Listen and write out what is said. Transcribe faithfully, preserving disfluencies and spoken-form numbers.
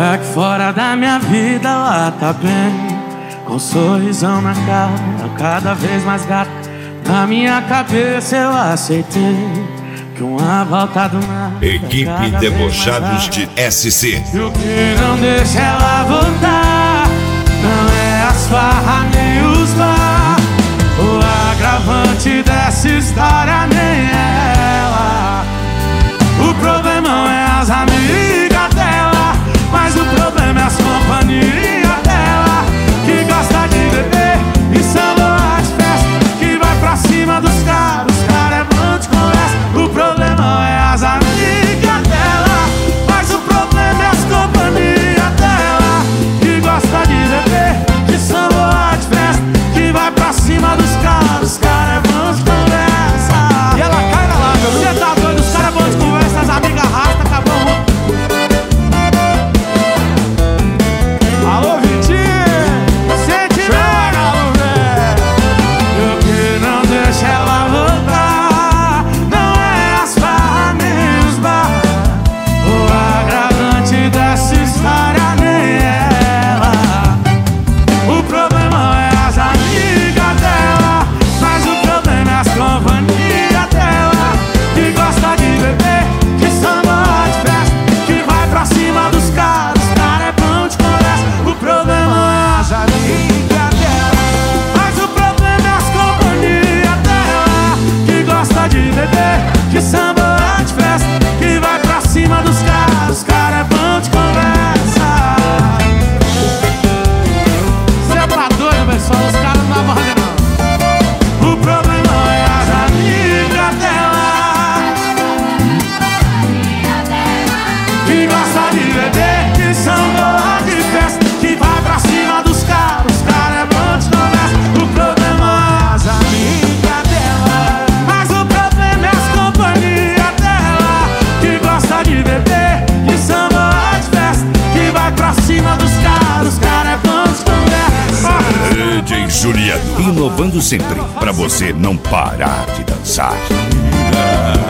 aqui fora da minha vida, lá tá bem, com um sorrisão na cara, cada vez mais gato. Na minha cabeça eu aceitei que uma volta do nada. Equipe Debochados de S C. E o que não deixa ela voltar não é as farras nem os bar. O agravante dessa história nem é ela. O problema não é as amigas dela, mas o problema é as companhias dela, que gosta de beber e samba de festa, que vai pra cima dos caras, os caras é bom de conversa. O problema não é as amigas dela, mas o problema é as companhias dela, que gosta de beber e samba de festa, que vai pra cima dos caras, os caras é bom de conversa. E ela cai na lábia, você tá doido, os caras é bom de conversa, as amigas arrastam, acabou. Alô, Vitinho, sente galo, velho. E o que não deixa ela voltar não é as farras nem os bar. O agravante dessa história nem é ela. O problema não é as amigas dela, mas o problema é as companhias dela, que gosta de beber, que samba de festa, que vai pra cima dos caras, os caras é bom de conversa. O problema não é as amigas dela, mas o problema é as companhias dela, que gosta de beber, que samba de festa, que vai pra cima dos caras, os caras é bom de conversa. Cê tá doido, pessoal, os caras não dá mole não. O problema não é as amigas dela, que gosta de beber, que samba de festa, que vai pra cima dos caras, os caras é bom de conversa. O problema é as amigas dela, mas o problema é as companhias dela, que gosta de beber, que samba de festa, que vai pra cima dos caras, os caras é bom de conversa. D J Juliano, inovando sempre pra você não parar de dançar.